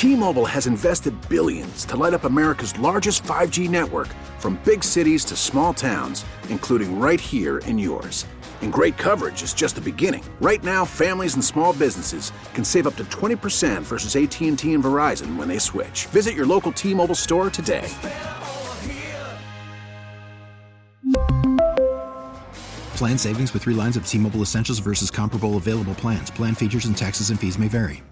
T-Mobile has invested billions to light up America's largest 5G network, from big cities to small towns, including right here in yours. And great coverage is just the beginning. Right now, families and small businesses can save up to 20% versus AT&T and Verizon when they switch. Visit your local T-Mobile store today. Plan savings with 3 lines of T-Mobile Essentials versus comparable available plans. Plan features and taxes and fees may vary.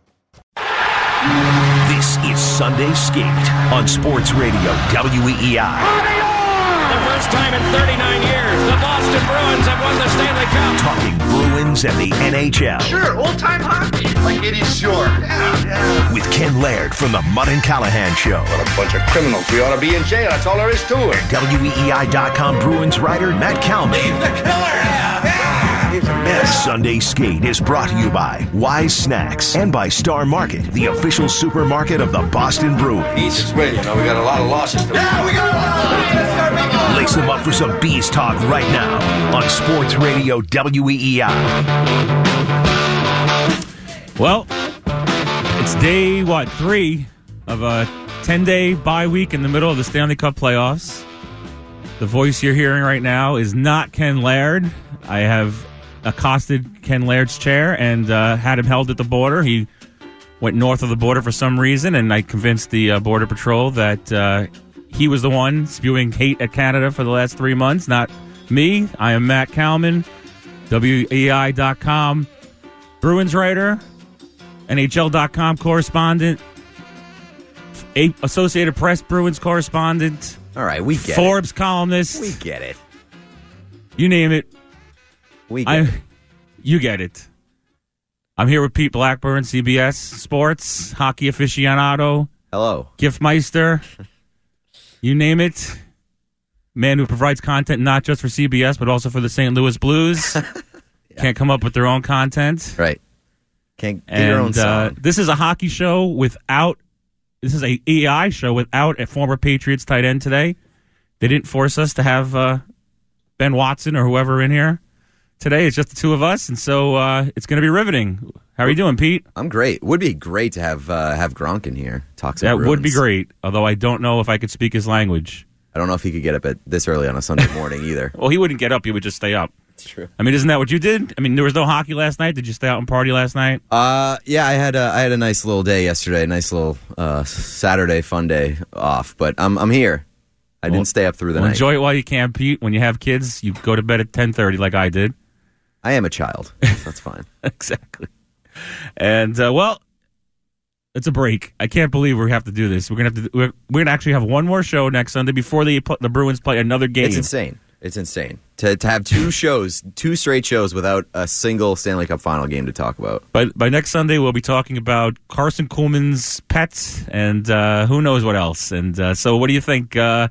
This is Sunday Skate on Sports Radio WEEI. The first time in 39 years, the Boston Bruins have won the Stanley Cup. Talking Bruins and the NHL. Sure, old-time hockey. Like it is sure. Yeah. With Ken Laird from the Mudd and Callahan Show. What a bunch of criminals. We ought to be in jail. That's all there is to it. WEEI.com Bruins writer Matt Kalman. Leave the killer. He's a mess. Sunday Skate is brought to you by Wise Snacks and by Star Market, the official supermarket of the Boston Bruins. East way, we got a lot of losses. Yeah, we got a lot of losses. Lace them up for some Bees talk right now on Sports Radio WEEI. Well, it's day, 3 of a 10-day bye week in the middle of the Stanley Cup playoffs. The voice you're hearing right now is not Ken Laird. I have accosted Ken Laird's chair and had him held at the border. He went north of the border for some reason, and I convinced the Border Patrol that he was the one spewing hate at Canada for the last 3 months, not me. I am Matt Kalman, WEEI.com Bruins writer, NHL.com correspondent, Associated Press Bruins correspondent. All right, we get Forbes columnist. We get it. You name it. We get it. You get it. I'm here with Pete Blackburn, CBS Sports, hockey aficionado. Hello. Giftmeister. You name it. Man who provides content not just for CBS, but also for the St. Louis Blues. Yeah. Can't come up with their own content. Right. Can't get your own song. This is a hockey show without... This is a EI show without a former Patriots tight end today. They didn't force us to have Ben Watson or whoever in here today. It's just the two of us, and so it's going to be riveting. How are you doing, Pete? I'm great. Would be great to have Gronk in here. Talk some That Bruins. would be great, although I don't know if I could speak his language. I don't know if he could get up at this early on a Sunday morning either. Well, he wouldn't get up. He would just stay up. It's true. I mean, isn't that what you did? I mean, there was no hockey last night. Did you stay out and party last night? Yeah, I had a nice little day yesterday. A nice little Saturday fun day off. But I'm here. I didn't stay up through the night. Enjoy it while you can, Pete. When you have kids, you go to bed at 10:30 like I did. I am a child. That's fine. Exactly. And well, it's a break. I can't believe we have to do this. We're gonna actually have one more show next Sunday before the Bruins play another game. It's insane. It's insane to have two straight shows without a single Stanley Cup final game to talk about. By next Sunday, we'll be talking about Carson Kuhlman's pets and who knows what else. And so, what do you think? Did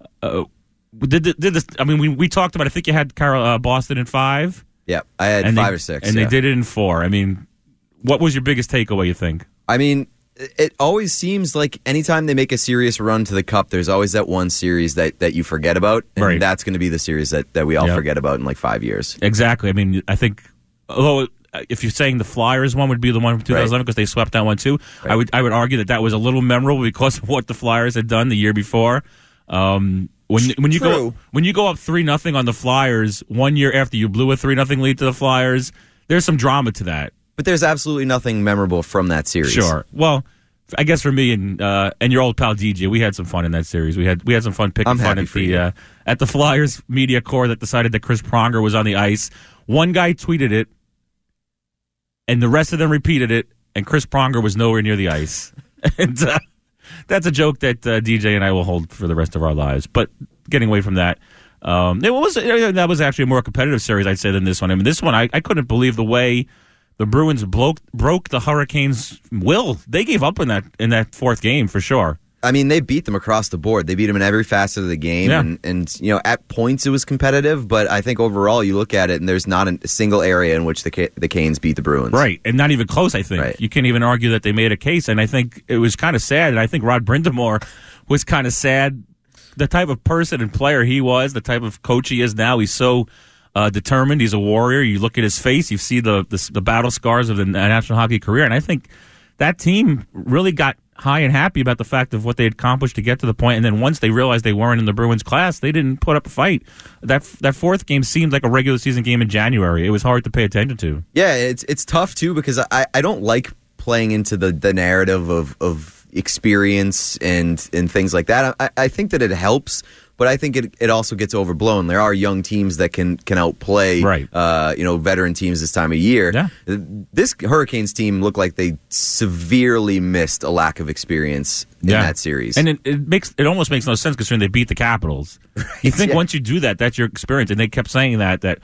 this? I mean, we talked about. I think you had Boston in 5. Yeah, I had 5 or 6, and they did it in 4. I mean, what was your biggest takeaway? You think? I mean, it always seems like anytime they make a serious run to the Cup, there's always that one series that you forget about, and right. That's going to be the series that we all forget about in like 5 years. Exactly. I mean, I think, although if you're saying the Flyers one would be the one from 2011 because they swept that one too, right. I would argue that was a little memorable because of what the Flyers had done the year before. When you go up 3-0 on the Flyers 1 year after you blew a 3-0 lead to the Flyers, there's some drama to that. But there's absolutely nothing memorable from that series. Sure. Well, I guess for me and your old pal DJ, we had some fun in that series. We had some fun picking fun at the Flyers media corps that decided that Chris Pronger was on the ice. One guy tweeted it, and the rest of them repeated it, and Chris Pronger was nowhere near the ice. And that's a joke that DJ and I will hold for the rest of our lives. But getting away from that, that was actually a more competitive series, I'd say, than this one. I mean, this one, I couldn't believe the way the Bruins broke the Hurricanes' will. They gave up in that fourth game for sure. I mean, they beat them across the board. They beat them in every facet of the game, and at points it was competitive. But I think overall, you look at it, and there's not a single area in which the Canes beat the Bruins. Right, and not even close. I think right. You can't even argue that they made a case. And I think it was kind of sad. And I think Rod Brind'Amour was kind of sad. The type of person and player he was, the type of coach he is now. He's so determined. He's a warrior. You look at his face, you see the battle scars of the National Hockey career, and I think that team really got high and happy about the fact of what they had accomplished to get to the point, and then once they realized they weren't in the Bruins class, they didn't put up a fight. That fourth game seemed like a regular season game in January. It was hard to pay attention to. Yeah, it's tough too because I don't like playing into the narrative of experience and things like that. I think that it helps, but I think it also gets overblown. There are young teams that can outplay veteran teams this time of year. Yeah. This Hurricanes team looked like they severely missed a lack of experience in that series. And it almost makes no sense considering they beat the Capitals. Right. You think once you do that, that's your experience. And they kept saying that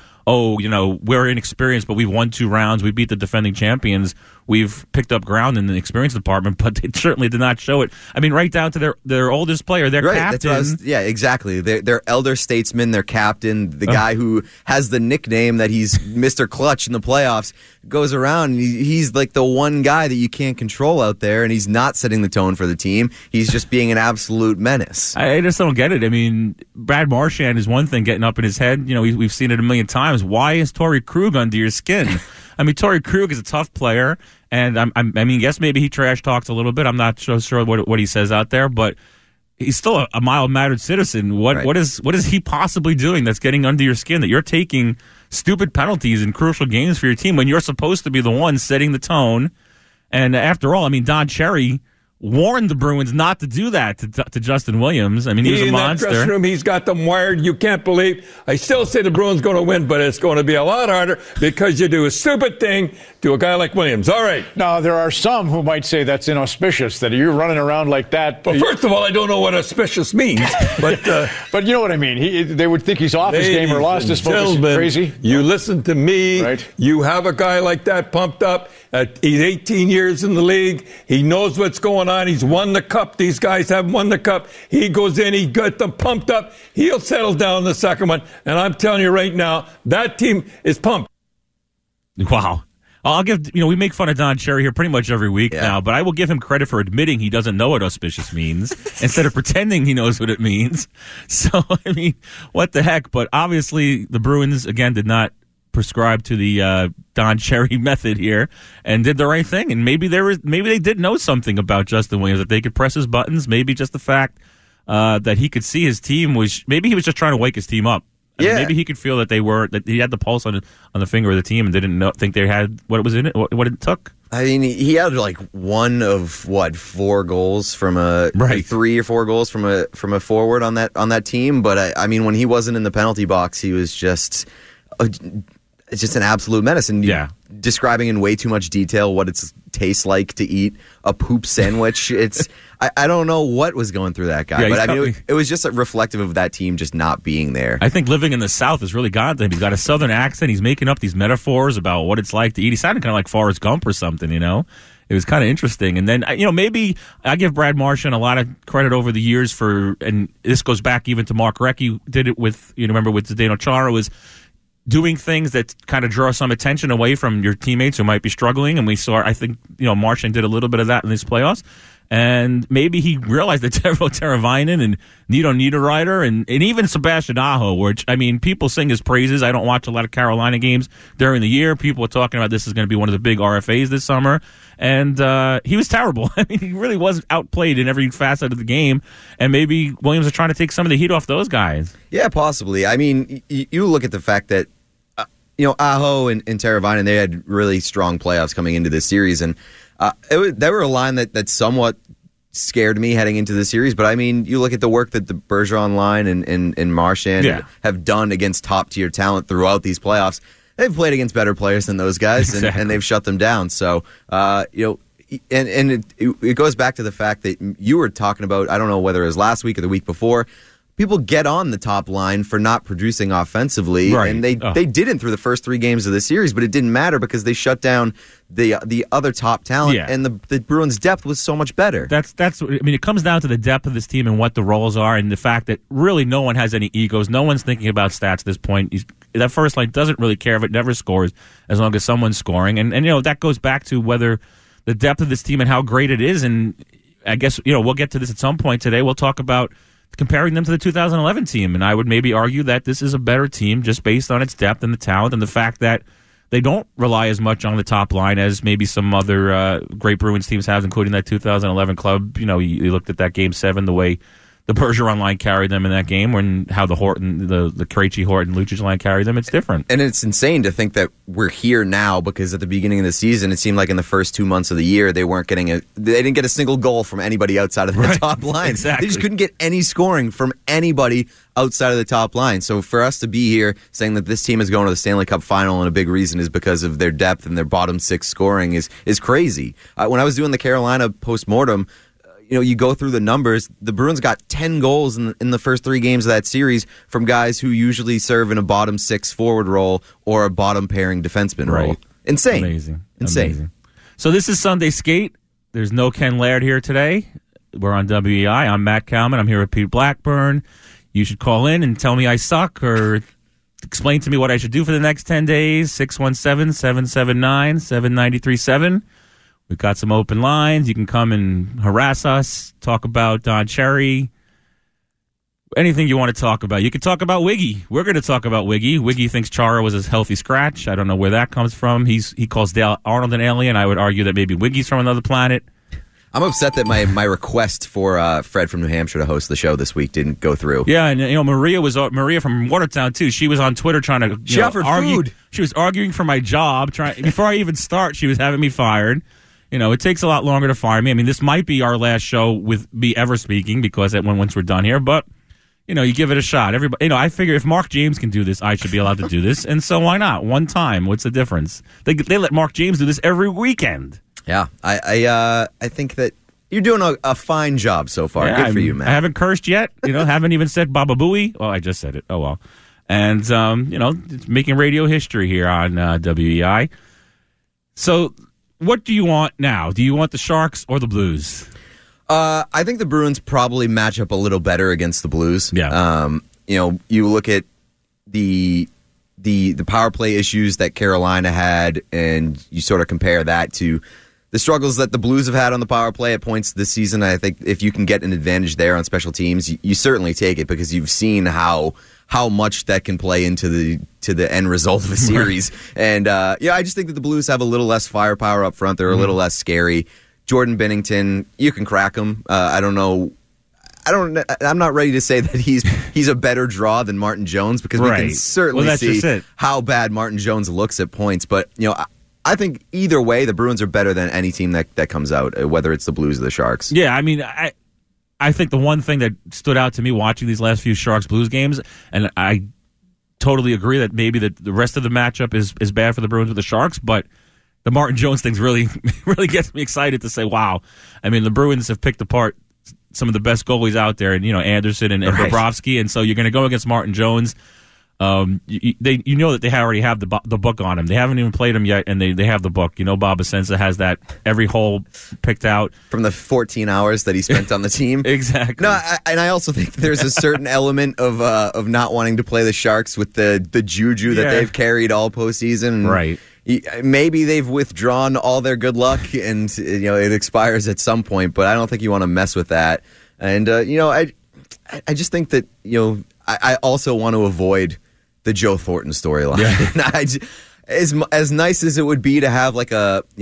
we're inexperienced, but we've won 2 rounds. We beat the defending champions. We've picked up ground in the experience department, but they certainly did not show it. I mean, right down to their oldest player, their captain. Exactly. Their elder statesman, their captain, the guy who has the nickname that he's Mr. Clutch in the playoffs, goes around and he's like the one guy that you can't control out there, and he's not setting the tone for the team. He's just being an absolute menace. I just don't get it. I mean, Brad Marchand is one thing getting up in his head. We've seen it a million times. Why is Torrey Krug under your skin? I mean, Torrey Krug is a tough player, and yes, maybe he trash talks a little bit. I'm not so sure what he says out there, but he's still a mild-mannered citizen. What is he possibly doing that's getting under your skin, that you're taking stupid penalties in crucial games for your team when you're supposed to be the one setting the tone? And after all, I mean, Don Cherry warned the Bruins not to do that to Justin Williams. I mean, he was a monster. In that dressing room, he's got them wired. You can't believe. I still say the Bruins going to win, but it's going to be a lot harder because you do a stupid thing to a guy like Williams. All right. Now, there are some who might say that's inauspicious, that you're running around like that. Well, first of all, I don't know what auspicious means, but but you know what I mean. They would think he's off his game or lost his focus. Crazy. You listen to me. Right. You have a guy like that pumped up. He's 18 years in the league. He knows what's going on. He's won the cup. These guys have won the cup. He goes in. He got them pumped up. He'll settle down the second one. And I'm telling you right now, that team is pumped. Wow. I'll give, we make fun of Don Cherry here pretty much every week now, but I will give him credit for admitting he doesn't know what auspicious means instead of pretending he knows what it means. So, I mean, what the heck? But obviously, the Bruins, again, did not prescribe to the Don Cherry method here and did the right thing. And maybe they did know something about Justin Williams, that they could press his buttons. Maybe just the fact that he could see his team maybe he was just trying to wake his team up. I mean, maybe he could feel that he had the pulse on the finger of the team and didn't think they had what was in it, what it took. I mean, he had like one of 4 goals from 3 or 4 goals from a forward on that team. But I mean, when he wasn't in the penalty box, he was just it's just an absolute menace. And describing in way too much detail what it tastes like to eat a poop sandwich. I don't know what was going through that guy, but I mean, it was just reflective of that team just not being there. I think living in the South has really gotten to him. He's got a Southern accent. He's making up these metaphors about what it's like to eat. He sounded kind of like Forrest Gump or something, It was kind of interesting. And then, maybe I give Brad Marchand a lot of credit over the years and this goes back even to Mark Recchi, did it with, remember with Zdeno Chara, was doing things that kind of draw some attention away from your teammates who might be struggling. And we saw, I think, Marchand did a little bit of that in these playoffs. And maybe he realized that Teuvo Teravainen and Nino Niederreiter and even Sebastian Aho, which, I mean, people sing his praises. I don't watch a lot of Carolina games during the year. People are talking about this is going to be one of the big RFAs this summer. And he was terrible. I mean, he really was outplayed in every facet of the game. And maybe Williams is trying to take some of the heat off those guys. Yeah, possibly. I mean, you look at the fact that, Aho and Teravainen, they had really strong playoffs coming into this series. And they were a line that somewhat scared me heading into the series. But, I mean, you look at the work that the Bergeron line and Marchand have done against top-tier talent throughout these playoffs. They've played against better players than those guys, and they've shut them down. So, and it goes back to the fact that you were talking about, I don't know whether it was last week or the week before, people get on the top line for not producing offensively, right. And they didn't through the first 3 games of the series, but it didn't matter because they shut down the other top talent, and the Bruins' depth was so much better. That's. I mean, it comes down to the depth of this team and what the roles are, and the fact that really no one has any egos. No one's thinking about stats at this point. That first line doesn't really care if it never scores, as long as someone's scoring, and that goes back to whether the depth of this team and how great it is. And I guess we'll get to this at some point today. We'll talk about comparing them to the 2011 team, and I would maybe argue that this is a better team just based on its depth and the talent and the fact that they don't rely as much on the top line as maybe some other great Bruins teams have, including that 2011 club. You know, you looked at that Game 7, the way the Bergeron line carried them in that game, and how the Krejci, Horton, Lucic line carried them. It's different. And it's insane to think that we're here now, because at the beginning of the season, it seemed like in the first 2 months of the year, they didn't get a single goal from anybody outside of the top line. Exactly. They just couldn't get any scoring from anybody outside of the top line. So for us to be here saying that this team is going to the Stanley Cup final, and a big reason is because of their depth and their bottom six scoring is crazy. When I was doing the Carolina postmortem, you go through the numbers. The Bruins got 10 goals in the first 3 games of that series from guys who usually serve in a bottom 6 forward role or a bottom pairing defenseman role. Insane. Insane. So this is Sunday Skate. There's no Ken Laird here today. We're on WEI. I'm Matt Kalman. I'm here with Pete Blackburn. You should call in and tell me I suck, or explain to me what I should do for the next 10 days. 617-779-7937. We've got some open lines. You can come and harass us, talk about Don Cherry, anything you want to talk about. You can talk about Wiggy. We're going to talk about Wiggy. Wiggy thinks Chara was a healthy scratch. I don't know where that comes from. He calls Dale Arnold an alien. I would argue that maybe Wiggy's from another planet. I'm upset that my request for Fred from New Hampshire to host the show this week didn't go through. Yeah, and Maria from Watertown too. She was on Twitter trying to she offered argue. Food. She was arguing for my job. Before I even start, she was having me fired. It takes a lot longer to fire me. I mean, this might be our last show with me ever speaking, because once we're done here. But you give it a shot. Everybody, I figure if Mark James can do this, I should be allowed to do this, and so why not? One time, what's the difference? They let Mark James do this every weekend. Yeah, I think that you're doing a fine job so far. Yeah, Good for you, man. I haven't cursed yet. Haven't even said Baba Booey. Well, I just said it. Oh well. And it's making radio history here on WEI. So, what do you want now? Do you want the Sharks or the Blues? I think the Bruins probably match up a little better against the Blues. Yeah. You look at the power play issues that Carolina had, and you sort of compare that to the struggles that the Blues have had on the power play at points this season. I think if you can get an advantage there on special teams, you certainly take it, because you've seen how much that can play into the end result of a series. And I just think that the Blues have a little less firepower up front. They're a little less scary. Jordan Binnington, you can crack him. I'm not ready to say that he's a better draw than Martin Jones, because we can certainly see how bad Martin Jones looks at points. But I think either way, the Bruins are better than any team that comes out, whether it's the Blues or the Sharks. Yeah, I mean, I think the one thing that stood out to me watching these last few Sharks-Blues games, and I totally agree that maybe the rest of the matchup is bad for the Bruins with the Sharks, but the Martin Jones thing's really gets me excited to say, wow. I mean, the Bruins have picked apart some of the best goalies out there, and Anderson and Bobrovsky, and so you're going to go against Martin Jones. That they already have the book on him. They haven't even played him yet, and they have the book. Bob Asensa has that every hole picked out from the 14 hours that he spent on the team. Exactly. No, I also think there's a certain element of not wanting to play the Sharks with the juju that they've carried all postseason. Right. Maybe they've withdrawn all their good luck, and it expires at some point. But I don't think you want to mess with that. And I just think that I also want to avoid the Joe Thornton storyline. Yeah. As nice as it would be to have like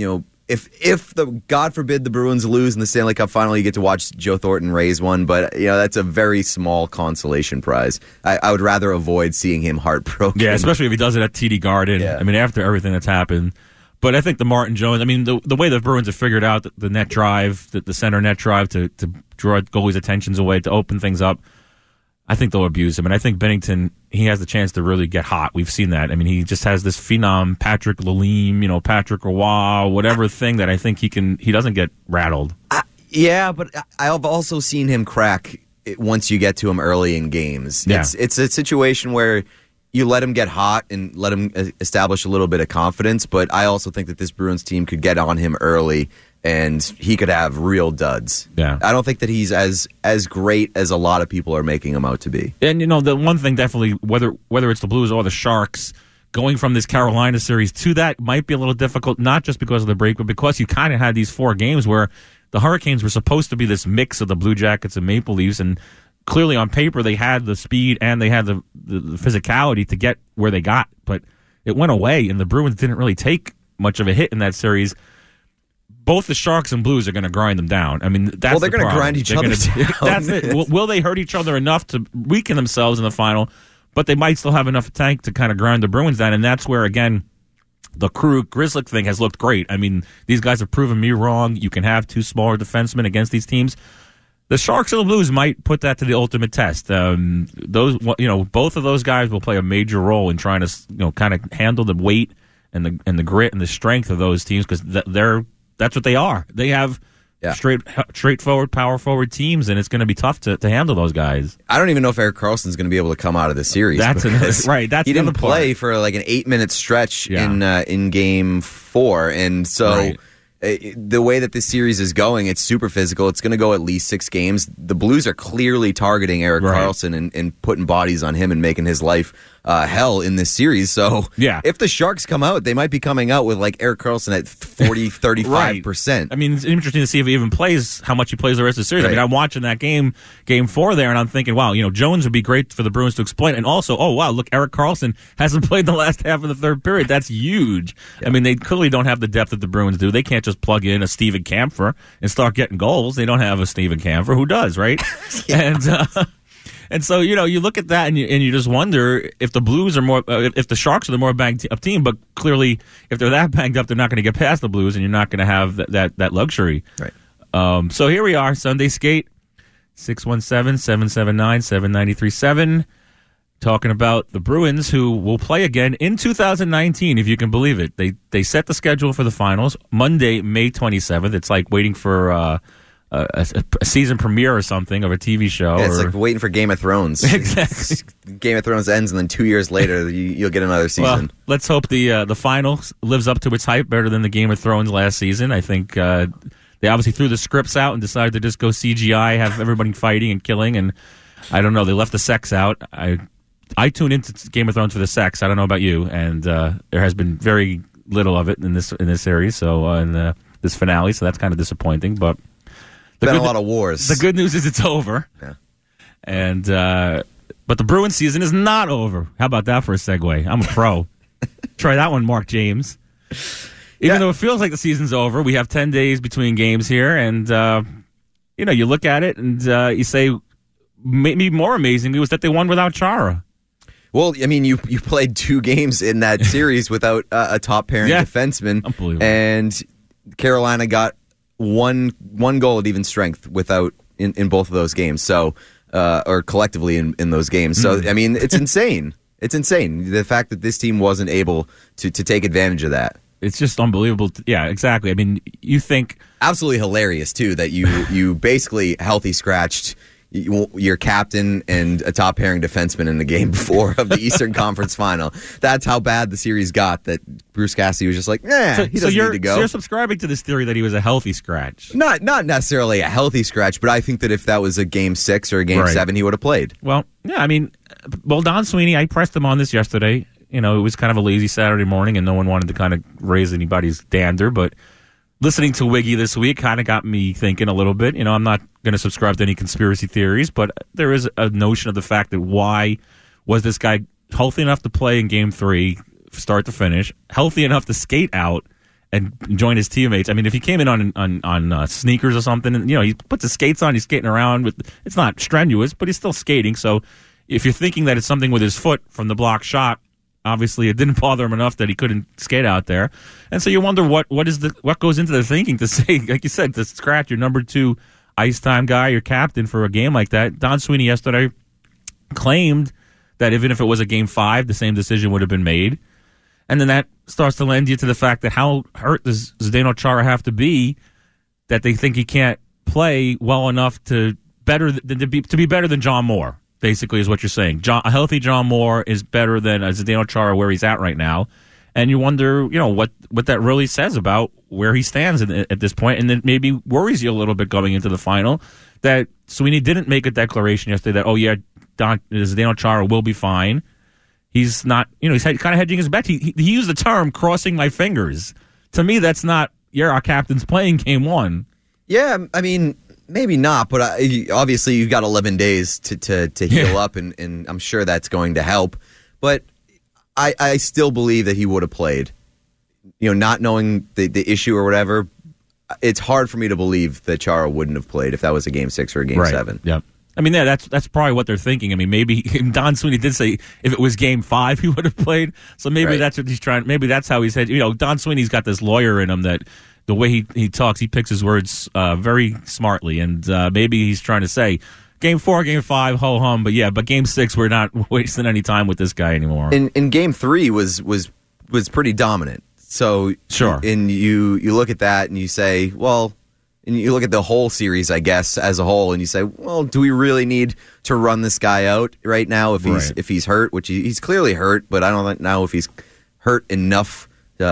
if God forbid the Bruins lose in the Stanley Cup final, you get to watch Joe Thornton raise one, but that's a very small consolation prize. I would rather avoid seeing him heartbroken. Yeah, especially if he does it at TD Garden. Yeah. I mean, after everything that's happened. But I think the Martin Jones, I mean, the way the Bruins have figured out the net drive, the center net drive to draw goalies' attentions away, to open things up, I think they'll abuse him. And I think Binnington, he has the chance to really get hot. We've seen that. I mean, he just has this phenom, Patrick Lalime, Patrick Roy, whatever thing that I think he doesn't get rattled. But I've also seen him crack once you get to him early in games. Yeah. It's a situation where you let him get hot and let him establish a little bit of confidence, but I also think that this Bruins team could get on him early and he could have real duds. Yeah. I don't think that he's as great as a lot of people are making him out to be. And, the one thing definitely, whether it's the Blues or the Sharks, going from this Carolina series to that might be a little difficult, not just because of the break, but because you kind of had these 4 games where the Hurricanes were supposed to be this mix of the Blue Jackets and Maple Leafs, and clearly on paper they had the speed and they had the physicality to get where they got, but it went away, and the Bruins didn't really take much of a hit in that series. Both the Sharks and Blues are going to grind them down. I mean, that's they're going to grind each other down. That's it. Will they hurt each other enough to weaken themselves in the final? But they might still have enough tank to kind of grind the Bruins down, and that's where, again, the Krug Grzelcyk thing has looked great. I mean, these guys have proven me wrong. You can have two smaller defensemen against these teams. The Sharks and the Blues might put that to the ultimate test. Both of those guys will play a major role in trying to, kind of handle the weight and the grit and the strength of those teams, because that's what they are. They have straightforward, power forward teams, and it's going to be tough to handle those guys. I don't even know if Erik Karlsson's going to be able to come out of the series. That's right. That's he didn't play for like an 8-minute stretch in Game 4, and so. Right. The way that this series is going, it's super physical. It's going to go at least 6 games. The Blues are clearly targeting Erik Karlsson and putting bodies on him and making his life hell in this series. So if the Sharks come out, they might be coming out with like Erik Karlsson at 40, 35%. I mean, it's interesting to see if he even plays, how much he plays the rest of the series. Right. I mean, I'm watching that game 4 there, and I'm thinking, wow, Jones would be great for the Bruins to exploit. And also, oh, wow, look, Erik Karlsson hasn't played the last half of the third period. That's huge. Yeah. I mean, they clearly don't have the depth that the Bruins do. They can't just plug in a Steven Kampfer and start getting goals. They don't have a Steven Kampfer. Who does, right? And so, you look at that and you just wonder if the Blues are more, if the Sharks are the more banged up team, but clearly if they're that banged up, they're not going to get past the Blues, and you're not going to have that luxury. Right. So here we are, Sunday Skate, 617-779-7937, talking about the Bruins, who will play again in 2019, if you can believe it. They set the schedule for the finals, Monday, May 27th. It's like waiting for a season premiere or something of a TV show. Yeah, it's like waiting for Game of Thrones. Exactly. Game of Thrones ends, and then 2 years later, you'll get another season. Well, let's hope the final lives up to its hype better than the Game of Thrones last season. I think they obviously threw the scripts out and decided to just go CGI, have everybody fighting and killing, and I don't know, they left the sex out. I tune into Game of Thrones for the sex. I don't know about you, and there has been very little of it in this series, so in this finale, so that's kind of disappointing, but been a lot of wars. The good news is it's over. Yeah. And but the Bruins season is not over. How about that for a segue? I'm a pro. Try that one, Mark James. Even though it feels like the season's over, we have 10 days between games here, and you look at it and you say maybe more amazingly was that they won without Chara. Well, I mean, you played 2 games in that series without a top pairing defenseman. Unbelievable. And Carolina got one goal at even strength without in both of those games, so or collectively in those games. So I mean, it's insane. It's insane the fact that this team wasn't able to take advantage of that. It's just unbelievable. Yeah, exactly. I mean, you think absolutely hilarious too that you basically healthy scratched your captain and a top pairing defenseman in the game before of the Eastern Conference Final. That's how bad the series got, that Bruce Cassidy was just like, he doesn't need to go. So you're subscribing to this theory that he was a healthy scratch? Not necessarily a healthy scratch, but I think that if that was a Game 6 or a Game 7, he would have played. Well, yeah, I mean, Don Sweeney, I pressed him on this yesterday. It was kind of a lazy Saturday morning, and no one wanted to kind of raise anybody's dander, but listening to Wiggy this week kind of got me thinking a little bit. I'm not going to subscribe to any conspiracy theories, but there is a notion of the fact that why was this guy healthy enough to play in Game 3, start to finish, healthy enough to skate out and join his teammates? I mean, if he came in on sneakers or something, and he puts his skates on, he's skating around it's not strenuous, but he's still skating. So if you're thinking that it's something with his foot from the block shot, obviously it didn't bother him enough that he couldn't skate out there. And so you wonder what goes into the thinking to say, like you said, to scratch your number 2 ice time guy, your captain, for a game like that. Don Sweeney yesterday claimed that even if it was a Game 5, the same decision would have been made. And then that starts to lend you to the fact that how hurt does Zdeno Chara have to be that they think he can't play well enough to be better than John Moore, basically, is what you're saying. A healthy John Moore is better than Zdeno Chara where he's at right now. And you wonder, what that really says about where he stands at this point, and then maybe worries you a little bit going into the final that Sweeney didn't make a declaration yesterday that, Zdeno Chara will be fine. He's not, he's kind of hedging his bet. He used the term "crossing my fingers." To me, that's not, our captain's playing Game 1. Yeah, I mean, maybe not, but obviously you've got 11 days to heal up, and I'm sure that's going to help. But I still believe that he would have played. Not knowing the issue or whatever, it's hard for me to believe that Chara wouldn't have played if that was a Game 6 or a Game 7. Yeah. I mean, that's probably what they're thinking. I mean, maybe Don Sweeney did say if it was Game 5 he would have played. So maybe that's what he's trying. Maybe that's how he said. Don Sweeney's got this lawyer in him that the way he talks, he picks his words very smartly, and maybe he's trying to say Game 4, Game 5, ho hum. But Game 6, we're not wasting any time with this guy anymore. In Game 3 was pretty dominant. So sure, and you look at that and you say, well, and you look at the whole series, I guess, as a whole, and you say, well, do we really need to run this guy out right now if he's hurt? Which he's clearly hurt, but I don't know if he's hurt enough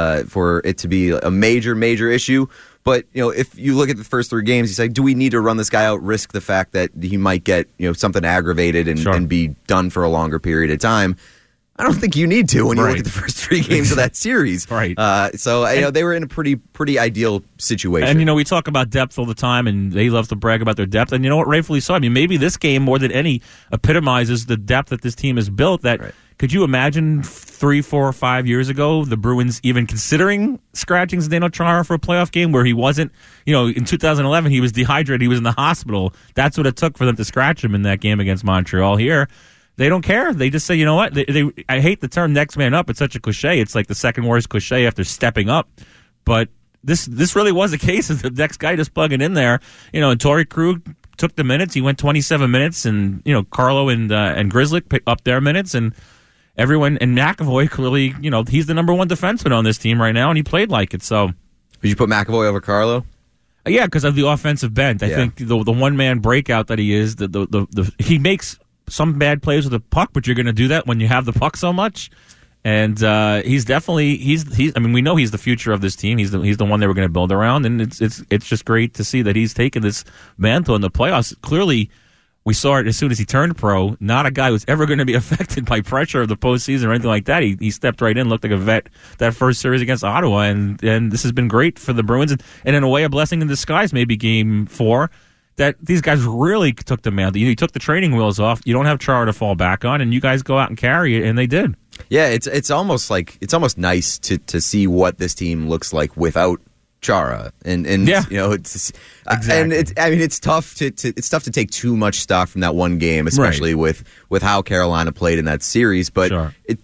for it to be a major issue. But if you look at the first 3 games, you say, do we need to run this guy out, risk the fact that he might get something aggravated and be done for a longer period of time? I don't think you need to when you look at the first 3 games of that series. Right. So they were in a pretty ideal situation. And we talk about depth all the time, and they love to brag about their depth. And you know what? Rightfully so. I mean, maybe this game more than any epitomizes the depth that this team has built. Could you imagine 3, 4, 5 years ago the Bruins even considering scratching Zdeno Chara for a playoff game where he wasn't? In 2011 he was dehydrated. He was in the hospital. That's what it took for them to scratch him in that game against Montreal. Here, they don't care. They just say, you know what? I hate the term next man up. It's such a cliche. It's like the second worst cliche after stepping up. But this really was the case. The next guy just plugging in there. And Torrey Krug took the minutes. He went 27 minutes, and Carlo and Grzelcyk picked up their minutes, and everyone, and McAvoy clearly, he's the number 1 defenseman on this team right now, and he played like it. So, did you put McAvoy over Carlo? Yeah, because of the offensive bent. I think the one man breakout that he is, he makes some bad plays with the puck, but you're going to do that when you have the puck so much. And he's definitely I mean, we know he's the future of this team. He's the one they were going to build around, and it's just great to see that he's taken this mantle in the playoffs. Clearly, we saw it as soon as he turned pro. Not a guy who's ever going to be affected by pressure of the postseason or anything like that. He stepped right in, looked like a vet that first series against Ottawa, and this has been great for the Bruins, and in a way a blessing in disguise. Maybe Game 4. That these guys really took the mantle. You took the training wheels off. You don't have Chara to fall back on, and you guys go out and carry it, and they did. Yeah, it's almost nice to see what this team looks like without Chara, and it's exactly. And it's tough to take too much stock from that one game, especially with how Carolina played in that series. But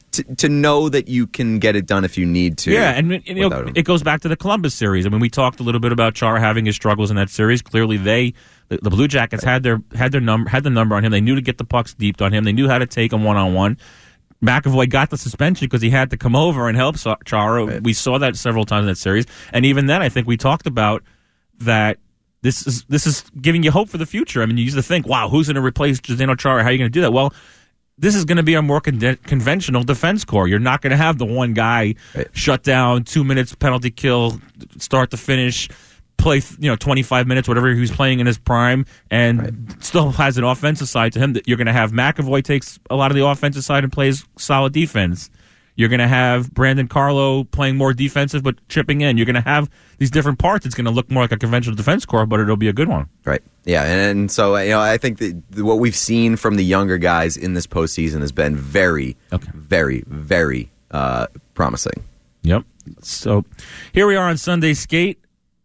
to know that you can get it done if you need to. Yeah, and it goes back to the Columbus series. I mean, we talked a little bit about Chara having his struggles in that series. Clearly, the Blue Jackets had the number on him. They knew to get the pucks deep on him. They knew how to take him one-on-one. McAvoy got the suspension because he had to come over and help Chara. Right. We saw that several times in that series, and even then, I think we talked about that. This is giving you hope for the future. I mean, you used to think, "Wow, who's going to replace Zdeno Chara? How are you going to do that?" Well, this is going to be a more conventional defense core. You're not going to have the one guy shut down, 2 minutes penalty kill, start to finish, play 25 minutes, whatever he was playing in his prime, and still has an offensive side to him. That you're going to have McAvoy takes a lot of the offensive side and plays solid defense. You're going to have Brandon Carlo playing more defensive but chipping in. You're going to have these different parts. It's going to look more like a conventional defense core, but it'll be a good one. Right. Yeah, and so I think that what we've seen from the younger guys in this postseason has been very, very, very promising. Yep. So here we are on Sunday Skate.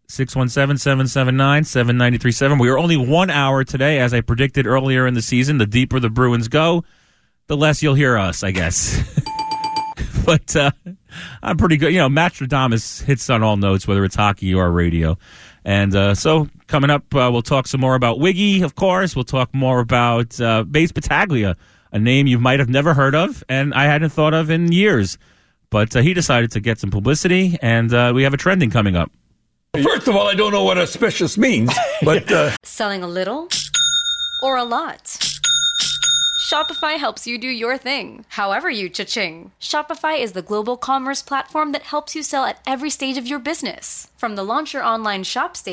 617-779-7937. We are only 1 hour today, as I predicted earlier in the season. The deeper the Bruins go, the less you'll hear us, I guess. But I'm pretty good. Matt Stradamus hits on all notes, whether it's hockey or radio. And so coming up, we'll talk some more about Wiggy, of course. We'll talk more about Bates Battaglia, a name you might have never heard of and I hadn't thought of in years. But he decided to get some publicity, and we have a trending coming up. First of all, I don't know what auspicious means, but... Selling a little or a lot? Shopify helps you do your thing, however you cha-ching. Shopify is the global commerce platform that helps you sell at every stage of your business. From the launch your online shop stage,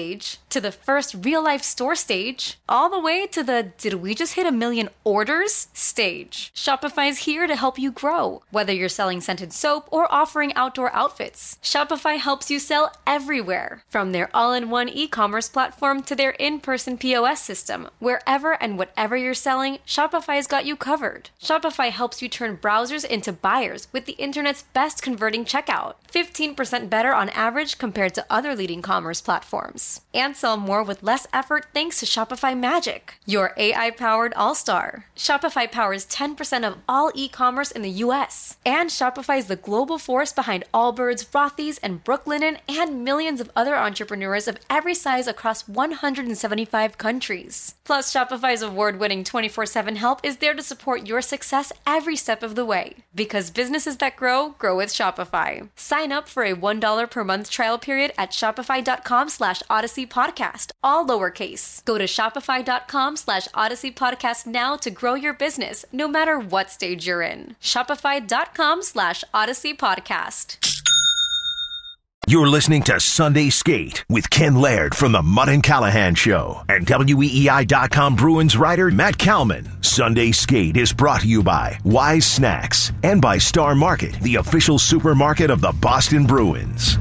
to the first real-life store stage, all the way to the "did we just hit 1 million orders" stage. Shopify's here to help you grow. Whether you're selling scented soap or offering outdoor outfits, Shopify helps you sell everywhere. From their all-in-one e-commerce platform to their in-person POS system, wherever and whatever you're selling, Shopify's got you covered. Shopify helps you turn browsers into buyers with the internet's best converting checkout, 15% better on average compared to other leading commerce platforms. And sell more with less effort thanks to Shopify Magic, your AI-powered all-star. Shopify powers 10% of all e-commerce in the US. And Shopify is the global force behind Allbirds, Rothy's, and Brooklinen, and millions of other entrepreneurs of every size across 175 countries. Plus, Shopify's award-winning 24/7 help is there to support your success every step of the way. Because businesses that grow with Shopify. Sign up for a $1 per month trial period at shopify.com/Odyssey Podcast, all lowercase. Go to shopify.com/Odyssey Podcast now to grow your business, no matter what stage you're in. Shopify.com/Odyssey Podcast. You're listening to Sunday Skate with Ken Laird from the Mudd and Callahan Show and WEEI.com Bruins writer Matt Kalman. Sunday Skate is brought to you by Wise Snacks and by Star Market, the official supermarket of the Boston Bruins.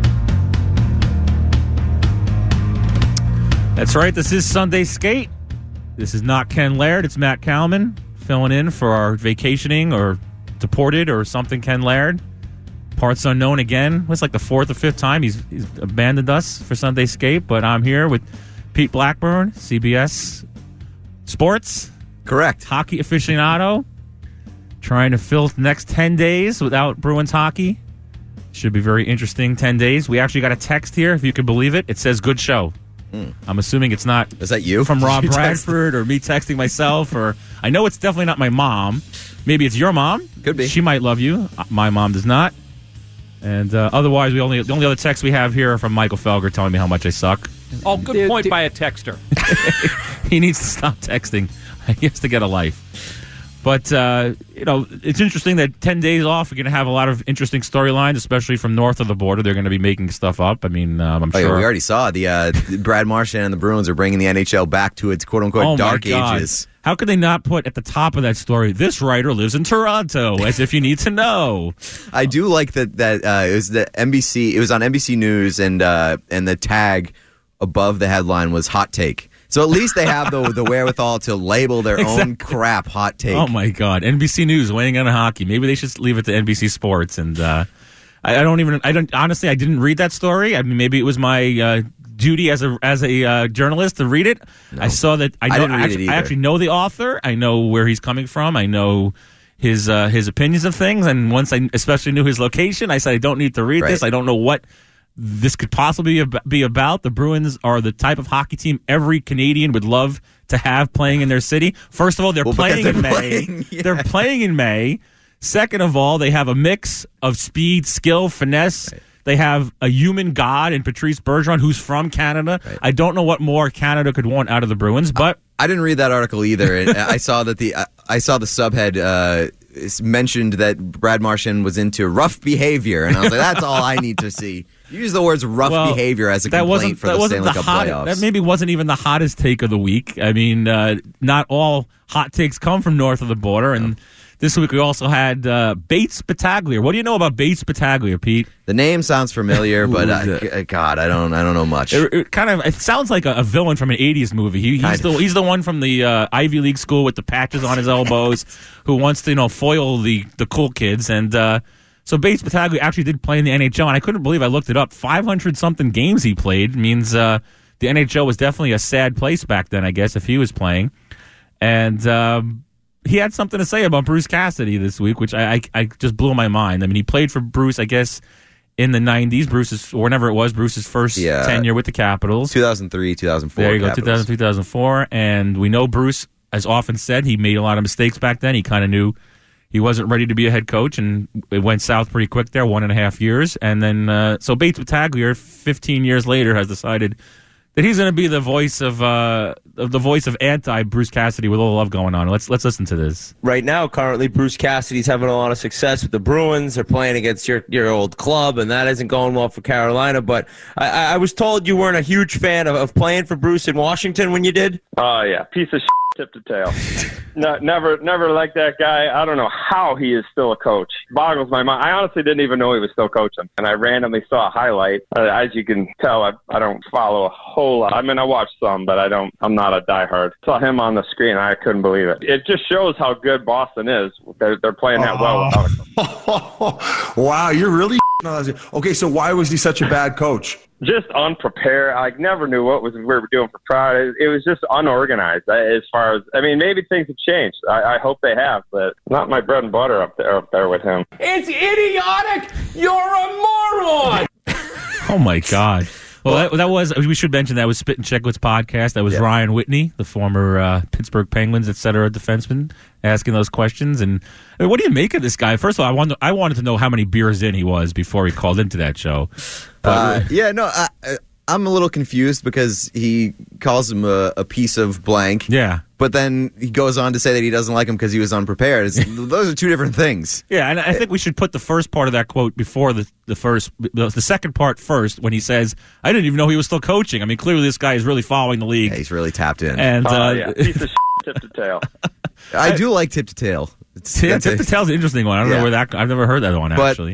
That's right. This is Sunday Skate. This is not Ken Laird. It's Matt Kalman filling in for our vacationing or deported or something Ken Laird. Parts unknown again. It's like the 4th or 5th time he's abandoned us for Sunday Skate, but I'm here with Pete Blackburn, CBS Sports. Correct. Hockey aficionado. Trying to fill the next 10 days without Bruins hockey. Should be very interesting 10 days. We actually got a text here, if you can believe it. It says good show. I'm assuming it's not. Is that you? From Rob Bradford or me texting myself, or I know it's definitely not my mom. Maybe it's your mom. Could be. She might love you. My mom does not. And otherwise, the only other texts we have here are from Michael Felger telling me how much I suck. Oh, good point by a texter. He needs to stop texting. He has to get a life. But, it's interesting that 10 days off, we're going to have a lot of interesting storylines, especially from north of the border. They're going to be making stuff up. I mean, I'm sure. Yeah, we already saw the Brad Marchand and the Bruins are bringing the NHL back to its quote-unquote dark ages. How could they not put at the top of that story, this writer lives in Toronto, as if you need to know? I do like that it was the NBC. It was on NBC News, and the tag above the headline was hot take. So at least they have the wherewithal to label their own crap hot take. Oh my God, NBC News weighing on hockey. Maybe they should leave it to NBC Sports. And I didn't read that story. I mean, maybe it was my duty as a journalist to read it. No. I saw that. I actually know the author. I know where he's coming from. I know his opinions of things. And once I especially knew his location, I said I don't need to read this. I don't know what this could possibly be about. The Bruins are the type of hockey team every Canadian would love to have playing in their city. First of all, they're playing in May. Yeah. They're playing in May. Second of all, they have a mix of speed, skill, finesse. Right. They have a human god in Patrice Bergeron, who's from Canada. Right. I don't know what more Canada could want out of the Bruins, but I didn't read that article either. And I saw that the subhead mentioned that Brad Marchand was into rough behavior, and I was like, that's all I need to see. You use the words rough behavior as a complaint for the Stanley Cup playoffs. That maybe wasn't even the hottest take of the week. I mean, not all hot takes come from north of the border, and this week we also had Bates Battaglia. What do you know about Bates Battaglia, Pete? The name sounds familiar, but God, I don't know much. It sounds like a villain from an '80s movie. He's the one from the Ivy League school with the patches on his elbows, who wants to foil the cool kids. And so Bates Battaglia actually did play in the NHL, and I couldn't believe I looked it up. 500 something games he played means the NHL was definitely a sad place back then, I guess, if he was playing. And he had something to say about Bruce Cassidy this week, which I just blew my mind. I mean, he played for Bruce, I guess, in the 90s, Bruce's first tenure with the Capitals. 2003, 2004. There you go, 2000, 2004. And we know Bruce, as often said, he made a lot of mistakes back then. He kind of knew he wasn't ready to be a head coach, and it went south pretty quick there, 1.5 years. And then, so Bates Battaglia, 15 years later, has decided that he's going to be the voice of anti Bruce Cassidy with all the love going on. Let's listen to this. Right now, currently, Bruce Cassidy's having a lot of success with the Bruins. They're playing against your old club, and that isn't going well for Carolina. But I was told you weren't a huge fan of playing for Bruce in Washington when you did. Oh yeah, piece of shit, tip to tail. No, never liked that guy. I don't know how he is still a coach. Boggles my mind. I honestly didn't even know he was still coaching, and I randomly saw a highlight. As you can tell, I don't follow a whole lot. I mean, I watch some, but I'm not a diehard. Saw him on the screen. I couldn't believe it. It just shows how good Boston is. They're playing that well without him. Wow, you're really okay. So why was he such a bad coach? Just unprepared. I never knew what we were doing for Pride. It was just unorganized. As far as maybe things have changed. I hope they have, but not my bread and butter up there with him. It's idiotic. You're a moron. Oh my God. Well, that was. We should mention that was Spit and Chicklets podcast. That was Ryan Whitney, the former Pittsburgh Penguins, etc. defenseman, asking those questions. And I mean, what do you make of this guy? First of all, I wanted to know how many beers in he was before he called into that show. I'm a little confused because he calls him a piece of blank. Yeah. But then he goes on to say that he doesn't like him because he was unprepared. Those are two different things. Yeah, and I think we should put the first part of that quote before the second part first, when he says, I didn't even know he was still coaching. I mean, clearly this guy is really following the league. Yeah, he's really tapped in. And piece of tip to tail. I do like tip to tail. Tip to tail is an interesting one. I don't know where that. I've never heard that one, actually.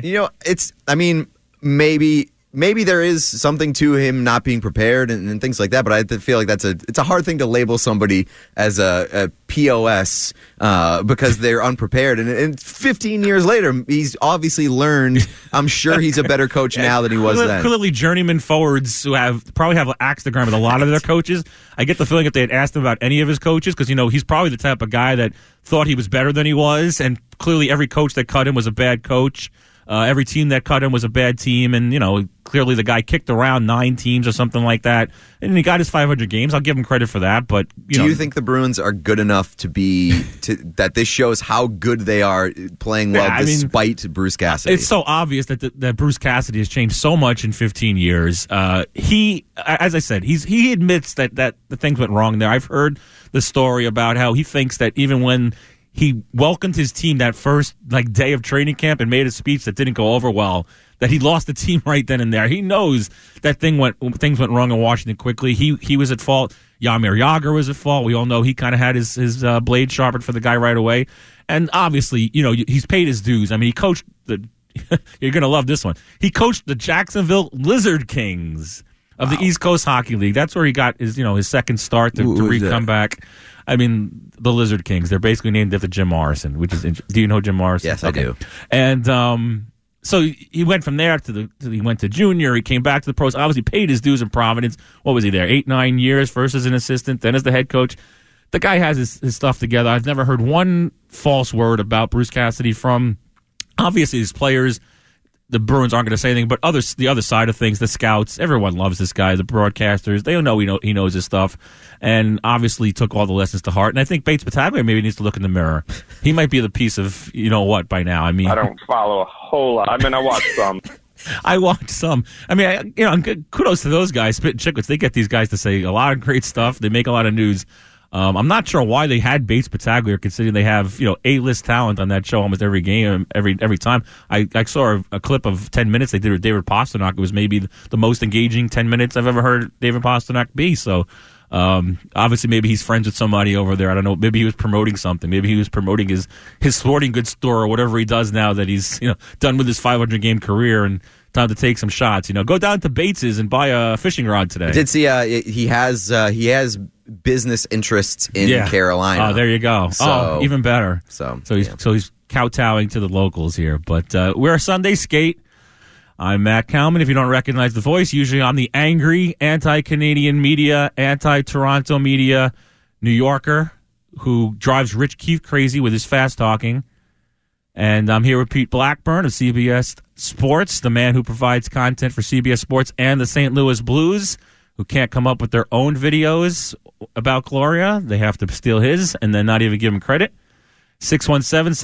But, maybe there is something to him not being prepared and things like that, but I feel like it's a hard thing to label somebody as a POS because they're unprepared. And 15 years later, he's obviously learned. I'm sure he's a better coach now than he was then. Clearly, journeyman forwards who probably have axed the ground with a lot of their coaches. I get the feeling if they had asked him about any of his coaches, because he's probably the type of guy that thought he was better than he was, and clearly every coach that cut him was a bad coach. Every team that cut him was a bad team, and clearly the guy kicked around 9 teams or something like that, and he got his 500 games. I'll give him credit for that. But do you think the Bruins are good enough that this shows how good they are playing well despite Bruce Cassidy? It's so obvious that Bruce Cassidy has changed so much in 15 years. He, as I said, he admits that the things went wrong there. I've heard the story about how he thinks that even when he welcomed his team that first day of training camp and made a speech that didn't go over well, that he lost the team right then and there. He knows that things went wrong in Washington quickly. He was at fault. Jaromir Jagr was at fault. We all know he kind of had his blade sharpened for the guy right away. And obviously, he's paid his dues. I mean, he coached you're going to love this one. He coached the Jacksonville Lizard Kings of the East Coast Hockey League. That's where he got his second start to come back. I mean, the Lizard Kings. They're basically named after Jim Morrison, which is interesting. Do you know Jim Morrison? Yes, I do. And so he went from there he went to junior. He came back to the pros. Obviously, paid his dues in Providence. What was he there? 8-9 years. First as an assistant, then as the head coach. The guy has his stuff together. I've never heard one false word about Bruce Cassidy from, obviously, his players. The Bruins aren't going to say anything, but the other side of things, the scouts, everyone loves this guy. The broadcasters, they know he knows his stuff, and obviously took all the lessons to heart. And I think Bates Battaglia maybe needs to look in the mirror. He might be the piece of what by now. I mean, I don't follow a whole lot. I mean, I watch some. I watched some. I mean, kudos to those guys. Spit and Chicklets, they get these guys to say a lot of great stuff. They make a lot of news. I'm not sure why they had Bates Battaglia, considering they have A-list talent on that show almost every game, every time. I saw a clip of 10 minutes they did with David Pastrnak. It was maybe the most engaging 10 minutes I've ever heard David Pastrnak be. So obviously maybe he's friends with somebody over there. I don't know. Maybe he was promoting something. Maybe he was promoting his sporting goods store or whatever he does now that he's done with his 500 game career and time to take some shots. Go down to Bates's and buy a fishing rod today. I did see he has business interests in Carolina. Oh, there you go. So, even better. So he's kowtowing to the locals here. But we're a Sunday Skate. I'm Matt Kalman. If you don't recognize the voice, usually I'm the angry anti-Canadian media, anti-Toronto media New Yorker who drives Rich Keefe crazy with his fast talking. And I'm here with Pete Blackburn of CBS Sports, the man who provides content for CBS Sports and the St. Louis Blues, who can't come up with their own videos about Gloria. They have to steal his and then not even give him credit.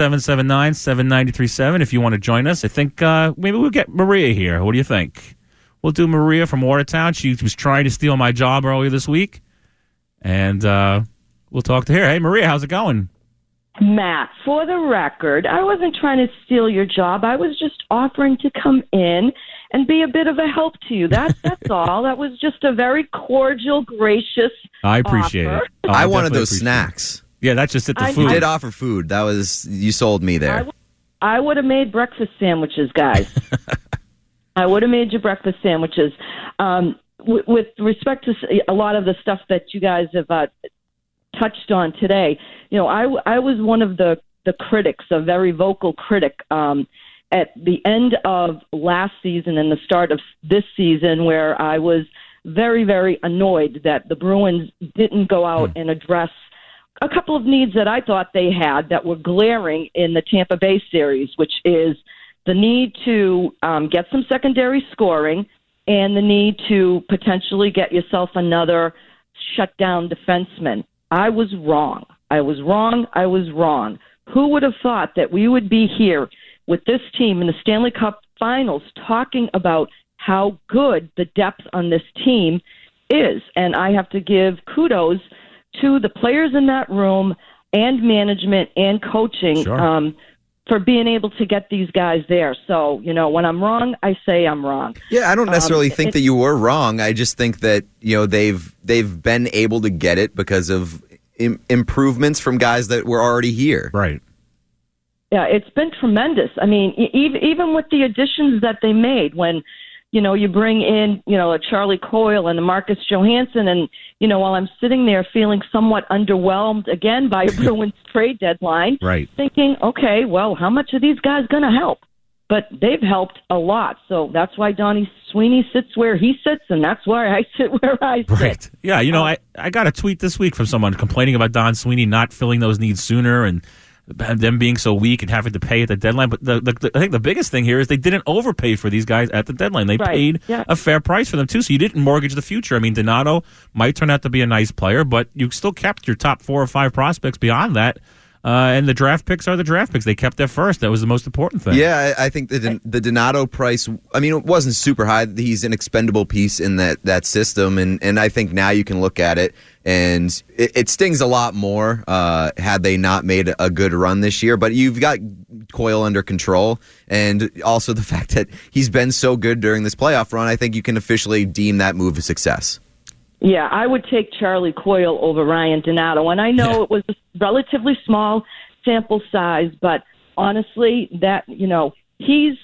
617-779-7937 if you want to join us. I think maybe we'll get Maria here. What do you think? we'll do Maria from Watertown. She was trying to steal my job earlier this week, and we'll talk to her. Hey, Maria, how's it going? Matt, for the record, I wasn't trying to steal your job. I was just offering to come in and be a bit of a help to you. That's all. That was just a very cordial, gracious I appreciate offer. it. Oh, I wanted those snacks. Yeah, that's just at the food. You did offer food. That was, you sold me there. I would have made breakfast sandwiches, guys. I would have made you breakfast sandwiches. With respect to a lot of the stuff that you guys have touched on today, I was one of the critics, a very vocal critic, at the end of last season and the start of this season, where I was very, very annoyed that the Bruins didn't go out and address a couple of needs that I thought they had that were glaring in the Tampa Bay series, which is the need to get some secondary scoring and the need to potentially get yourself another shutdown defenseman. I was wrong. Who would have thought that we would be here with this team in the Stanley Cup Finals talking about how good the depth on this team is? And I have to give kudos to the players in that room and management and coaching for being able to get these guys there. So, when I'm wrong, I say I'm wrong. Yeah, I don't necessarily think that you were wrong. I just think that, they've been able to get it because of improvements from guys that were already here. Right. Yeah, it's been tremendous. I mean, even with the additions that they made, when, you bring in, a Charlie Coyle and a Marcus Johansson, and, while I'm sitting there feeling somewhat underwhelmed again by a Bruins trade deadline, right, thinking, okay, well, how much are these guys going to help? But they've helped a lot. So that's why Donnie Sweeney sits where he sits, and that's why I sit where I sit. Right. Yeah, I got a tweet this week from someone complaining about Don Sweeney not filling those needs sooner and them being so weak and having to pay at the deadline. But I think the biggest thing here is they didn't overpay for these guys at the deadline. They paid a fair price for them, too, so you didn't mortgage the future. I mean, Donato might turn out to be a nice player, but you still kept your top 4 or 5 prospects beyond that. And the draft picks are the draft picks. They kept their first. That was the most important thing. Yeah, I think the Donato price, it wasn't super high. He's an expendable piece in that system, and I think now you can look at it, and it stings a lot more had they not made a good run this year. But you've got Coyle under control, and also the fact that he's been so good during this playoff run, I think you can officially deem that move a success. Yeah, I would take Charlie Coyle over Ryan Donato, and I know it was a relatively small sample size, but honestly, that he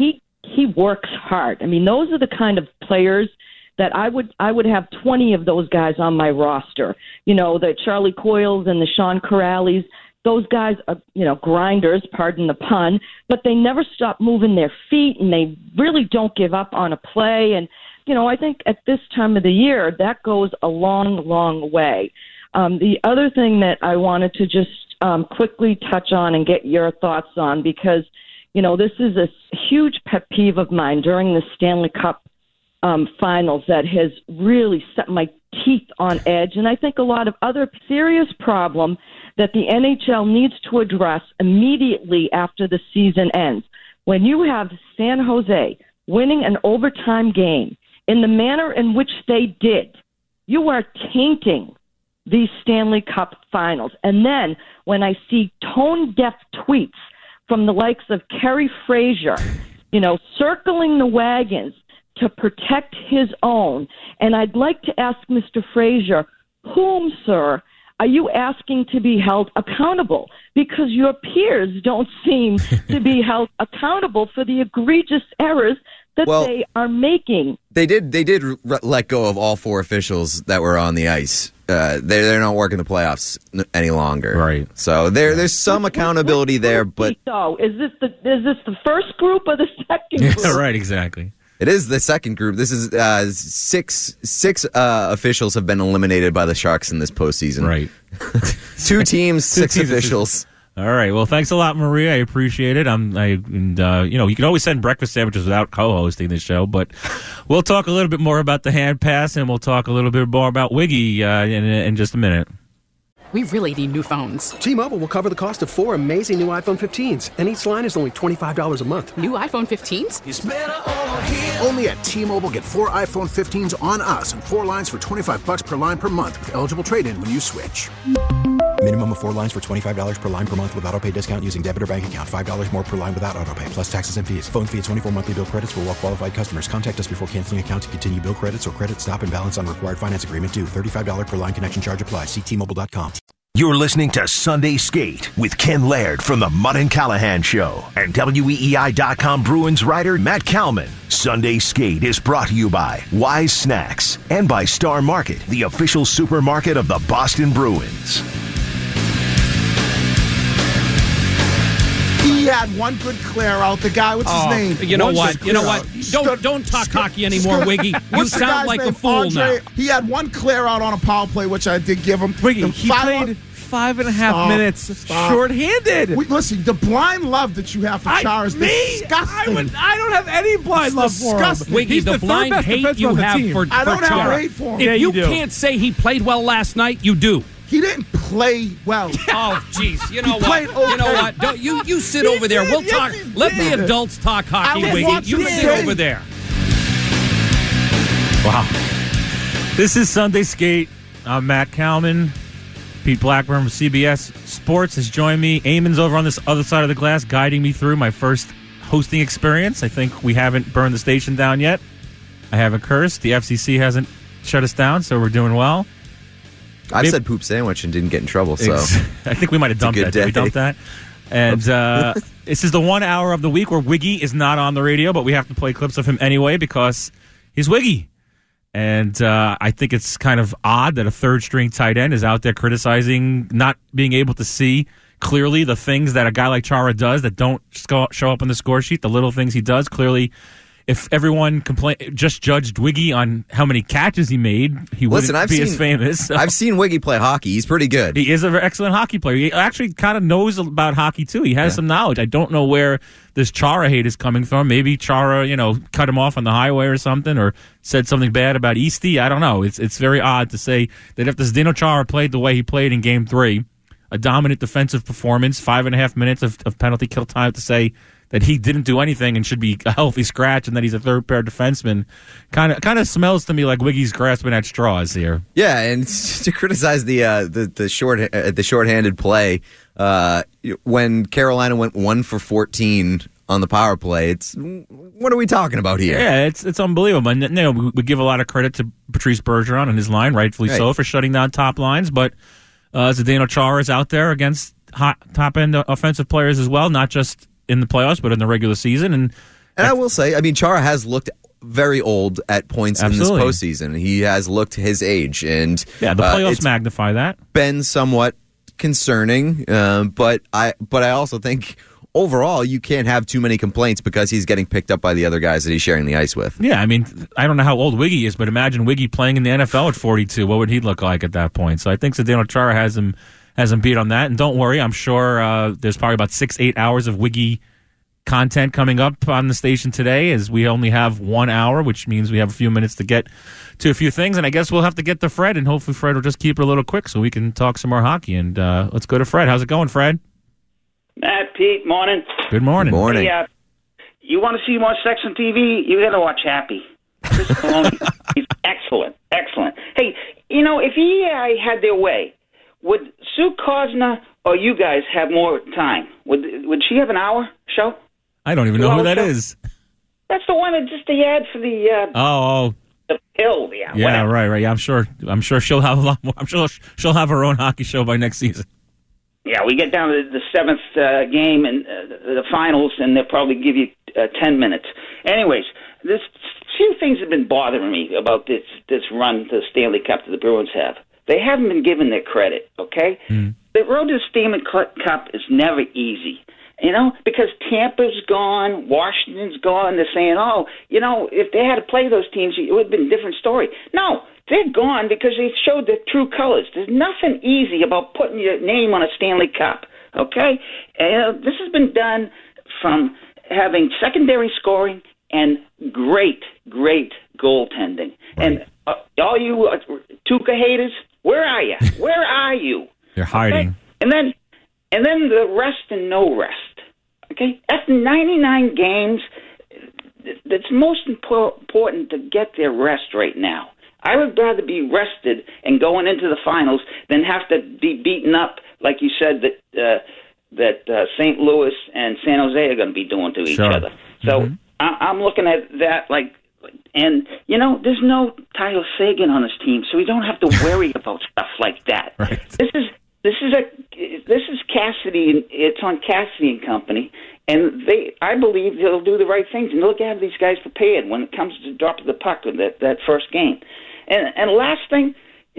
works hard. I mean, those are the kind of players that I would have 20 of those guys on my roster. The Charlie Coyles and the Sean Corrales. Those guys are, grinders, pardon the pun, but they never stop moving their feet, and they really don't give up on a play. And I think at this time of the year, that goes a long, long way. The other thing that I wanted to just quickly touch on and get your thoughts on, because, this is a huge pet peeve of mine during the Stanley Cup Finals that has really set my teeth on edge. And I think a lot of other serious problem that the NHL needs to address immediately after the season ends. When you have San Jose winning an overtime game in the manner in which they did, you are tainting these Stanley Cup Finals. And then when I see tone-deaf tweets from the likes of Kerry Frazier, circling the wagons to protect his own, and I'd like to ask Mr. Frazier, whom, sir, are you asking to be held accountable? Because your peers don't seem to be held accountable for the egregious errors that they are making. They did let go of all 4 officials that were on the ice. They're not working the playoffs any longer. Right. So there's some accountability there, but so is this the first group or the second group? Yeah, right, exactly. It is the second group. This is six officials have been eliminated by the Sharks in this postseason. Right. 2 teams, 6 officials. All right. Well, thanks a lot, Maria. I appreciate it. You can always send breakfast sandwiches without co-hosting this show, but we'll talk a little bit more about the hand pass, and we'll talk a little bit more about Wiggy in just a minute. we really need new phones. T-Mobile will cover the cost of 4 amazing new iPhone 15s, and each line is only $25 a month. New iPhone 15s? It's better over here. Only at T-Mobile, get 4 iPhone 15s on us and 4 lines for $25 per line per month with eligible trade-in when you switch. Minimum of 4 lines for $25 per line per month with autopay discount using debit or bank account. $5 more per line without autopay, plus taxes and fees. Phone fee at 24 monthly bill credits for well-qualified customers. Contact us before canceling account to continue bill credits or credit stop and balance on required finance agreement due. $35 per line connection charge applies. See T-Mobile.com. You're listening to Sunday Skate with Ken Laird from the Mudd and Callahan Show and WEEI.com Bruins writer Matt Kalman. Sunday Skate is brought to you by Wise Snacks and by Star Market, the official supermarket of the Boston Bruins. He had one good clear out. The guy, what's his name? You know what? Don't talk hockey anymore, Wiggy. You sound like a fool now. He had one clear out on a power play, which I did give him. Wiggy, he played 5.5 minutes short-handed. Listen, the blind love that you have for Chara is disgusting. I don't have any blind love for him. Wiggy, the blind hate you have for I don't Chara. have hate for him. If you can't say he played well last night, you do. He didn't play well. Oh, jeez. You know what? Okay. You know what? Don't you sit over there. We'll talk. Let the adults talk hockey, Wiggy. You sit over there. Wow. This is Sunday Skate. I'm Matt Kalman. Pete Blackburn from CBS Sports has joined me. Eamon's over on this other side of the glass, guiding me through my first hosting experience. I think we haven't burned the station down yet. I haven't cursed. The FCC hasn't shut us down, so we're doing well. I've said poop sandwich and didn't get in trouble, so I think we might have dumped that. Did we dump that? And this is the 1 hour of the week where Wiggy is not on the radio, but we have to play clips of him anyway because he's Wiggy. And I think it's kind of odd that a third-string tight end is out there criticizing not being able to see clearly the things that a guy like Chara does that don't show up on the score sheet, the little things he does. Clearly, if everyone just judged Wiggy on how many catches he made, he wouldn't be as famous. So. I've seen Wiggy play hockey. He's pretty good. He is an excellent hockey player. He actually kind of knows about hockey, too. He has some knowledge. I don't know where this Chara hate is coming from. Maybe Chara, cut him off on the highway or something, or said something bad about Eastie. I don't know. It's very odd to say that if this Zdeno Chara played the way he played in Game 3, a dominant defensive performance, 5.5 minutes of penalty kill time, to say that he didn't do anything and should be a healthy scratch, and that he's a third-pair defenseman, kind of smells to me like Wiggy's grasping at straws here. Yeah, and to criticize the shorthanded play when Carolina went 1 for 14 on the power play, what are we talking about here? Yeah, it's unbelievable. And we give a lot of credit to Patrice Bergeron and his line, rightfully so, for shutting down top lines, but Zdeno Chara is out there against top-end offensive players as well, not just in the playoffs, but in the regular season. And I will say, Chara has looked very old at points in this postseason. He has looked his age. And the playoffs magnify that. Been somewhat concerning, but I also think overall you can't have too many complaints because he's getting picked up by the other guys that he's sharing the ice with. Yeah, I don't know how old Wiggy is, but imagine Wiggy playing in the NFL at 42. What would he look like at that point? So I think Zdeno Chara has him beat on that. And don't worry, I'm sure there's probably about 6-8 hours of Wiggy content coming up on the station today, as we only have 1 hour, which means we have a few minutes to get to a few things. And I guess we'll have to get to Fred, and hopefully Fred will just keep it a little quick so we can talk some more hockey. And let's go to Fred. How's it going, Fred? Matt, Pete, morning. Good morning. Good morning. Hey, you want to see more sex on TV? You got to watch Happy. Chris Maloney, he's excellent. Hey, if EI had their way, would Sue Cosner or you guys have more time? Would she have an hour show? I don't even know who that is. That's the one that just the ad for the the pill. Yeah, right. Yeah, I'm sure she'll have a lot more. I'm sure she'll have her own hockey show by next season. Yeah, we get down to the seventh game and the finals, and they'll probably give you 10 minutes. Anyways, there's few things have been bothering me about this run to the Stanley Cup that the Bruins have. They haven't been given their credit, okay? The road to the Stanley Cup is never easy, because Tampa's gone, Washington's gone. They're saying, if they had to play those teams, it would have been a different story. No, they're gone because they showed their true colors. There's nothing easy about putting your name on a Stanley Cup, okay? This has been done from having secondary scoring and great goaltending. Right. And all you Tuca haters, where are you? Where are you? They're hiding. Okay? And then the rest and no rest. Okay? After 99 games, it's most important to get their rest right now. I would rather be rested and going into the finals than have to be beaten up, like you said, that St. Louis and San Jose are going to be doing to each other. So I'm looking at that and, there's no Tyler Seguin on this team, so we don't have to worry about stuff like that. Right. This is Cassidy. It's on Cassidy and Company, and I believe they'll do the right things, and they'll have these guys prepared when it comes to drop the puck in that first game. And last thing,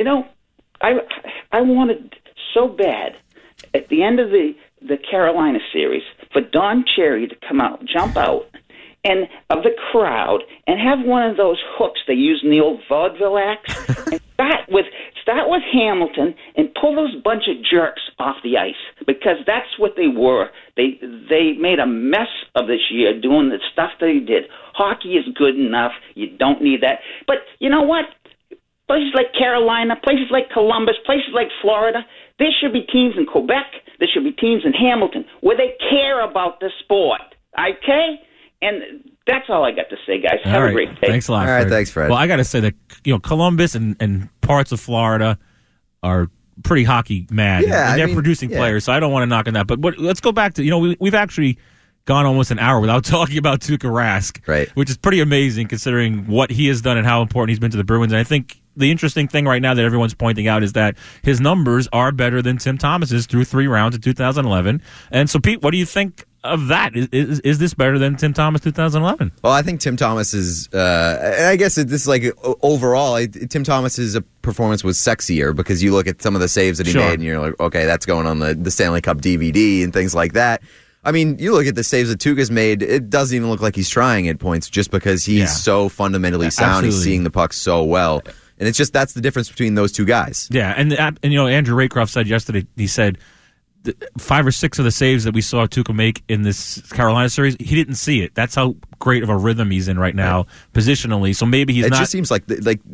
I wanted so bad at the end of the Carolina series for Don Cherry to come out, jump out, and of the crowd, and have one of those hooks they use in the old vaudeville acts, and start with Hamilton and pull those bunch of jerks off the ice, because that's what they were. They made a mess of this year doing the stuff they did. Hockey is good enough. You don't need that. But you know what? Places like Carolina, places like Columbus, places like Florida, there should be teams in Quebec, there should be teams in Hamilton where they care about the sport. Okay? And that's all I got to say, guys. Have a great day. Thanks a lot, All Fred. right, thanks, Fred. Well, I got to say that Columbus and parts of Florida are pretty hockey mad. Yeah, and they're producing players, so I don't want to knock on that. But let's go back to, we've actually gone almost an hour without talking about Tuukka Rask, right? Which is pretty amazing considering what he has done and how important he's been to the Bruins. And I think the interesting thing right now that everyone's pointing out is that his numbers are better than Tim Thomas's through 3 rounds in 2011. And so, Pete, what do you think of that? Is this better than Tim Thomas 2011? Well, I think Tim Thomas is, I guess this is like overall, Tim Thomas's performance was sexier because you look at some of the saves that he made and you're like, okay, that's going on the Stanley Cup DVD and things like that. I mean, you look at the saves that Tuukka's made, it doesn't even look like he's trying at points just because he's so fundamentally sound. Absolutely. He's seeing the puck so well. And it's just that's the difference between those two guys. Yeah, and Andrew Raycroft said yesterday, he said 5 or 6 of the saves that we saw Tuukka make in this Carolina series, he didn't see it. That's how great of a rhythm he's in right now, positionally. So maybe he's not. It just seems like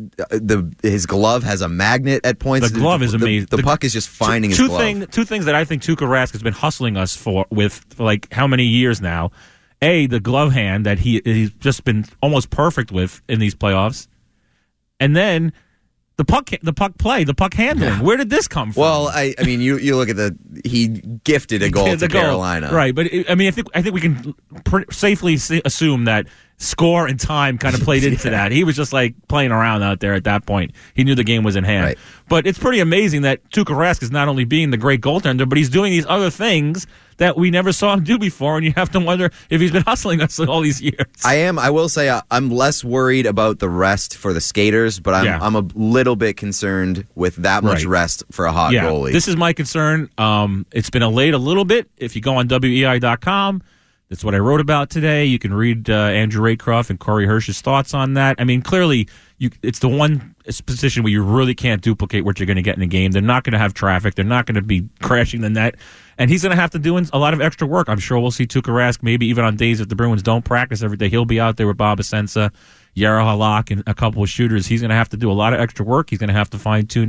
his glove has a magnet at points. The glove is amazing. The puck is just finding his glove. Two things that I think Tuukka Rask has been hustling us for like how many years now. A, the glove hand that he's just been almost perfect with in these playoffs. And then the puck play, the puck handling. Where did this come from? Well, I mean, you look at he gifted a goal to Carolina, right? But I think we can safely assume that score and time kind of played into that. He was just like playing around out there at that point. He knew the game was in hand. Right. But it's pretty amazing that Tuukka Rask is not only being the great goaltender, but he's doing these other things that we never saw him do before, and you have to wonder if he's been hustling us all these years. I will say I'm less worried about the rest for the skaters, but I'm a little bit concerned with that much rest for a hot goalie. This is my concern. It's been allayed a little bit. If you go on WEI.com, that's what I wrote about today. You can read Andrew Raycroft and Corey Hirsch's thoughts on that. I mean, clearly, it's the one position where you really can't duplicate what you're going to get in a game. They're not going to have traffic. They're not going to be crashing the net. And he's going to have to do a lot of extra work. I'm sure we'll see Tuukka Rask maybe even on days that the Bruins don't practice every day. He'll be out there with Bob Asensa, Jaro Halak, and a couple of shooters. He's going to have to do a lot of extra work. He's going to have to fine-tune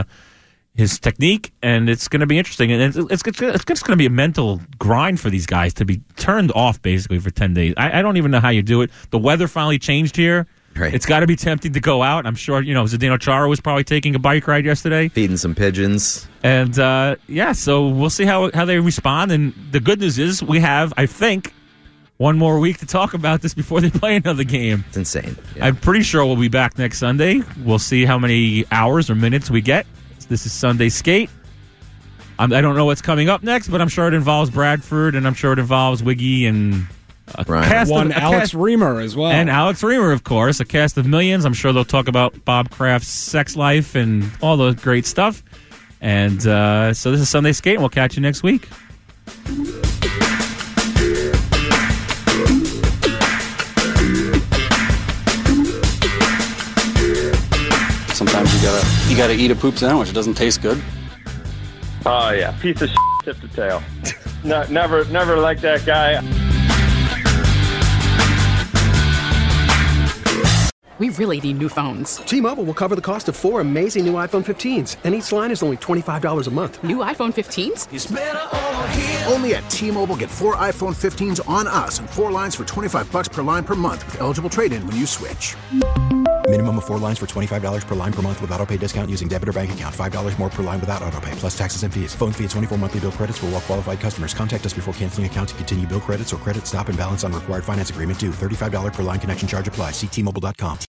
his technique, and it's going to be interesting. And it's just going to be a mental grind for these guys to be turned off basically for 10 days. I don't even know how you do it. The weather finally changed here. Right. It's got to be tempting to go out. I'm sure, Zdeno Chara was probably taking a bike ride yesterday. Feeding some pigeons. And, so we'll see how they respond. And the good news is we have, I think, one more week to talk about this before they play another game. It's insane. Yeah. I'm pretty sure we'll be back next Sunday. We'll see how many hours or minutes we get. This is Sunday Skate. I don't know what's coming up next, but I'm sure it involves Bradford, and I'm sure it involves Wiggy and Alex Reamer as well. And Alex Reamer, of course, a cast of millions. I'm sure they'll talk about Bob Kraft's sex life and all the great stuff. And so this is Sunday Skate, and we'll catch you next week. Sometimes you gotta eat a poop sandwich. It doesn't taste good. Oh yeah, piece of shit, tip to tail. Never liked that guy. We really need new phones. T-Mobile will cover the cost of 4 amazing new iPhone 15s, and each line is only $25 a month. New iPhone 15s? It's better over here. Only at T-Mobile, get 4 iPhone 15s on us and 4 lines for $25 per line per month with eligible trade-in when you switch. Minimum of 4 lines for $25 per line per month with auto-pay discount using debit or bank account. $5 more per line without auto-pay, plus taxes and fees. Phone fee at 24 monthly bill credits for well-qualified customers. Contact us before canceling account to continue bill credits or credit stop and balance on required finance agreement due. $35 per line connection charge applies. See T-Mobile.com.